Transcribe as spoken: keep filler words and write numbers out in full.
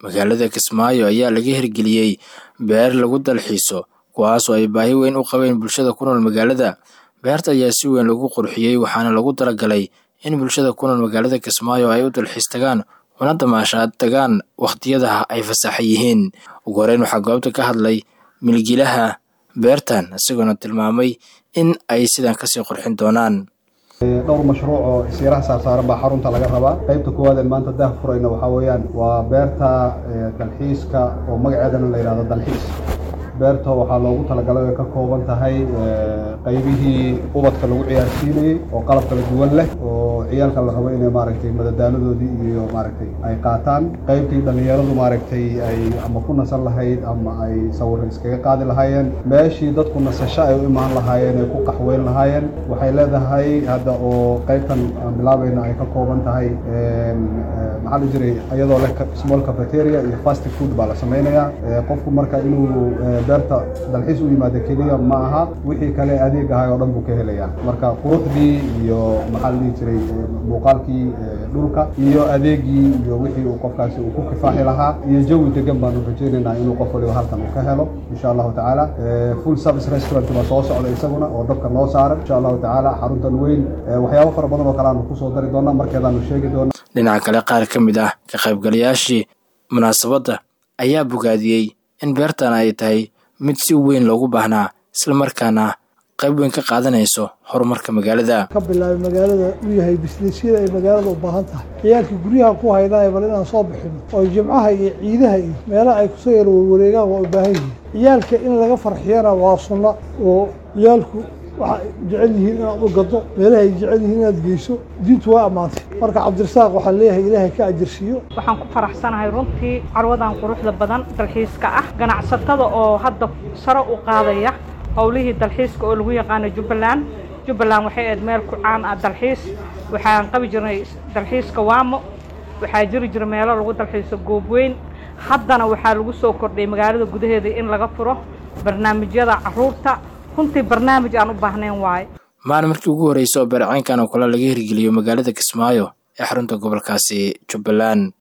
magaalada Kismaayo ayaa laga hirgeliyay beer lagu dalxiiso kuwaas oo ay baahi weyn u qabeen bulshada ku nool magaalada. Beerta ayaa si weyn lagu qurxiyay waxaana lagu talagalay in bulshada ku nool magaalada Kismaayo ay u dalxiis tagaan una damaashaad tagaan waqtiyada ay fasax yihiin. Ugu horeyn waxaa goobta ka hadlay milkiilaha beertan isagoo tilmaamay in ay sidan ka sii qurxin doonaan. dhowr mashruuc oo siiraha saarsaaran baa xarunta laga rabaa. qaybta koowaad ee maanta daah furayna waxa weeyaan waa beerta dalxiiska oo magaceedana la yiraahdo dalxiis. beerta waxaa loogu talagalay ay ka kooban tahay qaybihii ubadka lagu ciyaarsiinayay oo qalab kala duwan leh oo ciyaalka la rabo inay maaragtay madadaaladoodii iyo maaragtay ay qaataan. qaybtii dhalinyaradu maaragtay ay ama ku nasan lahayd ama ay sawir iskaga qaadi lahaayeen. meeshii dadku nasasho ay u imaan lahaayeen ay ku qaxweyn lahaayeen. waxay leedahay hadda oo qaybtan aan bilaabayna ay ka kooban tahay maxaa la jiray iyadoo leh small cafeteria iyo fast food baa la samaynayaa. qofku marka inuu beerta dalxiis u yimaado kaliya ma aha, wixii kale adeeg ahay oo dhan buu ka helayaa. marka quruxdii iyo maxaa la dhihi jiray muuqaalkii dhulka iyo adeegii iyo wixii uu qofkaasi uu ku kifaaxi lahaa iyo jawi degan baan u rajaynaynaa inuu qof waliba halkan uu ka helo insha allahu tacaala. full service restaurant baa soo socda isaguna oo dabka noo saaran insha allahu tacaala. xaruntan weyn waxyaabo fara badan oo kale aanu kusoo dari doonaa markeedaanu sheegi doonaa. dhinaca kale qaar ka mid ah ka qaybgalayaashii munaasabadda ayaa bogaadiyey in beertan ay tahay mid si weyn loogu baahnaa isla markaana qayb weyn ka qaadanayso horumarka magaalada. ka bilaabay magaalada uu yahay bisniisyada ay magaalada u baahan tahay. ciyaalka guryaha ku haydaa bal inaan soo bixino oo jimcaha iyo ciidaha iyo meelaha ay ku soo yar wareegaan waa u baahan yihiin. ciyaalka in laga farxiyana waa sunno oo ciyaalku waxay jecel yihiin inaad u gado meelaha ay jecel yihiin inaad geyso. diintu waa ammaantay. marka cabdirasaaq waxaan leeyahay ilaahay ka ajirsiiyo. waxaan ku faraxsanahay runtii carwadan quruxda badan dalxiiska ah ganacsatada oo hadda sare u qaadaya howlihii dalxiiska oo lagu yaqaano Jubbaland. Jubbaland waxay aad meel ku caan ah dalxiis. waxaan qabi jirnay dalxiiska Waamo. waxaa jiri jiray meelo lagu dalxiiso Goobweyn. haddana waxaa lagu soo kordhay magaalada gudaheeda in laga furo barnaamijyada carruurta. runtii barnaamij aan u baahnayn waaye. maalin markii ugu horreysay oo beercaynkan oo kale laga hirgeliyo magaalada Kismaayo ee xarunta gobolkaasi Jubbaland.